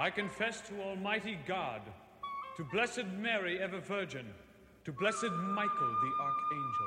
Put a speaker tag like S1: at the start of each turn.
S1: I confess to Almighty God, to Blessed Mary, ever Virgin, to Blessed Michael the Archangel,